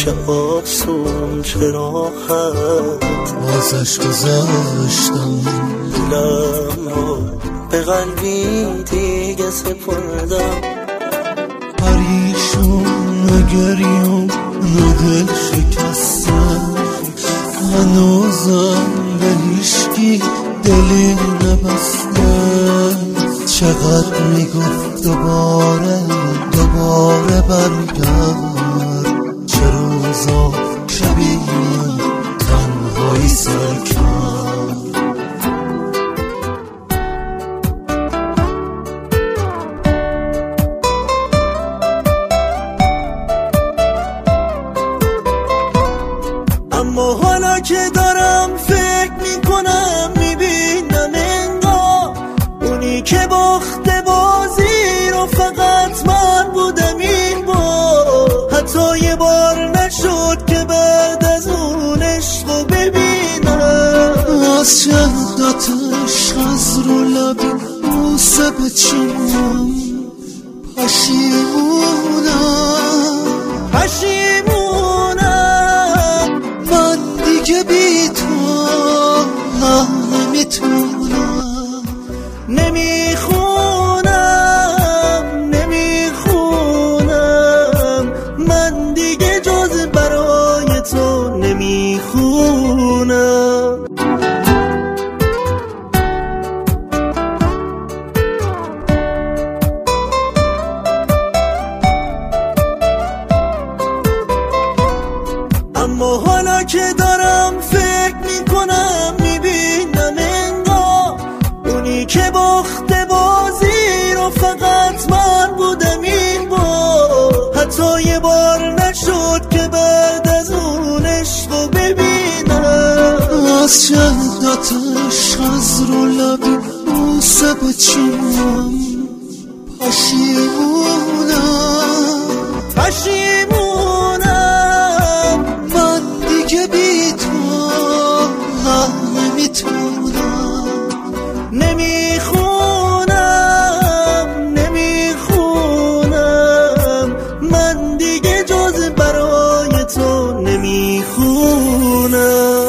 چه آسون چه راحت بازش گذاشتم، دلم رو به قلبی دیگه سپردم. پریشون نگریم دل شکستم، هنوزم به هیشکی دلی نبستم. چقدر میگفت دوباره برگرد، چه روزا شبیه من تنهایی سر کرد. اما حالا که دارم فکر میکنم میبینم انگار اونی که باخته بازی رو فقط من بودم این بار. حتی یه بار نشد که بعد از اون عشق رو ببینم. از شدت عشق از رو لبی بوسه بچینم، پشیمونم من دیگه بی تو نمیتونم. نمیخونم من دیگه جز برای تو نمیخونم. اما حالا که دارم فکر میکنم میبینم انگار اونی که باخته بازی رو فقط من بودم این بار. حتی یه بار نشد که بعد از اون عشق رو ببینم. از شدت عشق از رو لبی بوسه بچینم، پشیمونم من دیگه بی تو نمیتونم. نمیخونم من دیگه جز برای تو نمیخونم.